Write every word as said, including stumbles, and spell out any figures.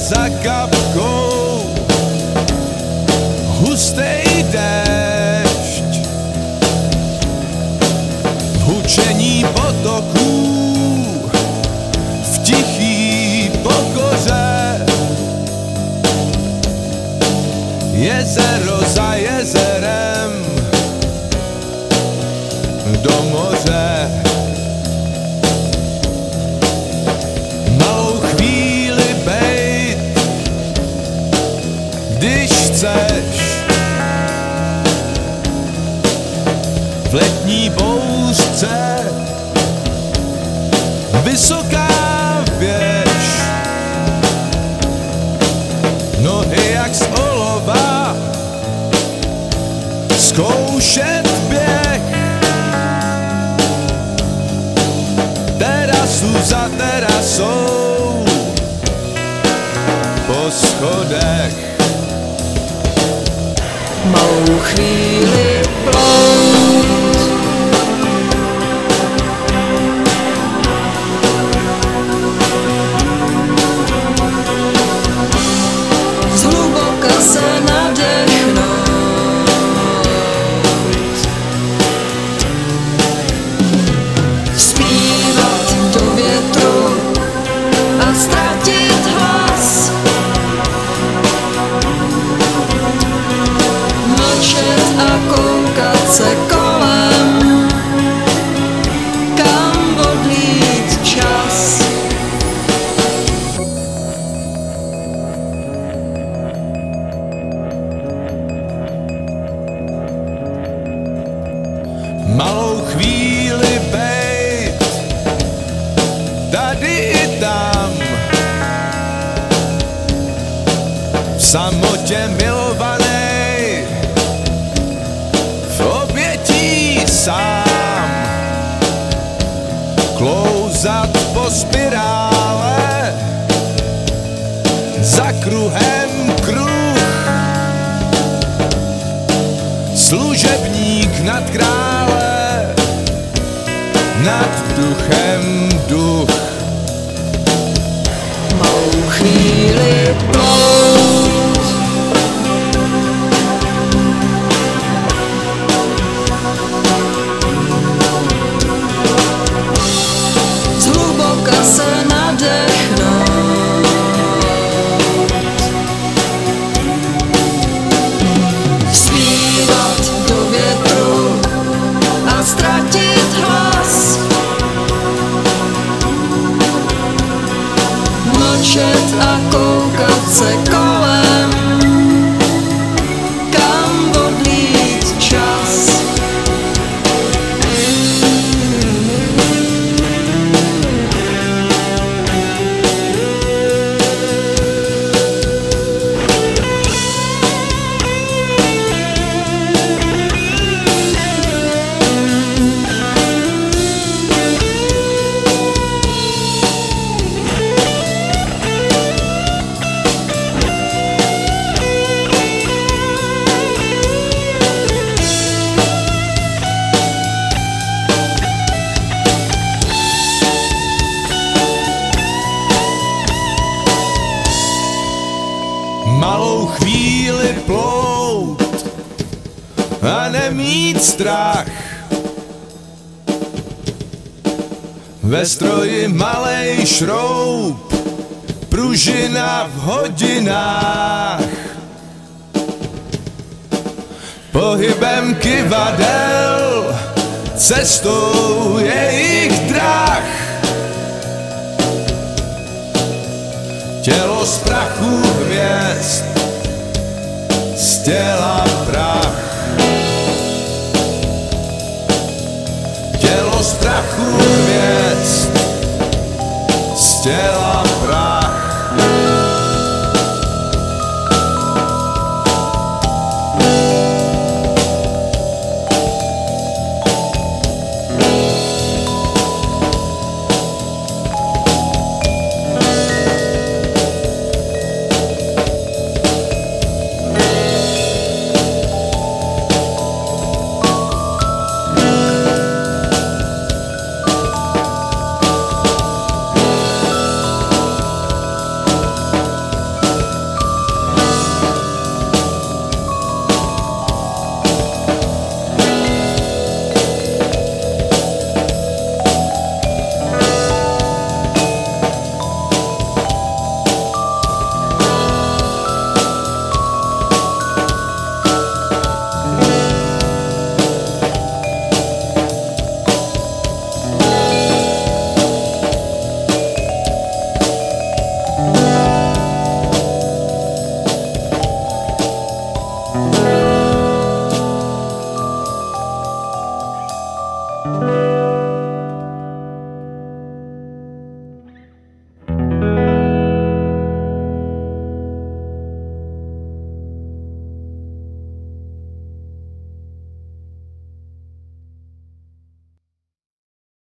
za kapkou hustej déšť, hučení potoků v tichý pokoře, jezero za jezerem do moře. Malou chvíli bejt, když chceš, v letní bouřce vysoká věž, nohy jak z olova, zkoušet běh, terasu za terasou po schodech. Malou chvíli plout, zhluboka se nadechnout, zpívat do větru a ztratit hlas, mlčet a koukat se kolem, kam odlít čas. Malou chvíli bejt, tady i tam, v samotě milovanej, v obětí sám, klouzat po spirále, za kruhem kruh, služebník nad krále, nad duchem duch. Malou chvíli plout, zhluboka se nadechnout, zpívat do větru a ztratit hlas, mlčet a koukat se kolem, kam odlít čas. Malou chvíli plout a nemít strach, ve stroji malej šroub, pružina v hodinách, pohybem kyvadel, cestou jejich drah, tělo z prachu hvězd, z těla prach, tělo z prachu hvězd.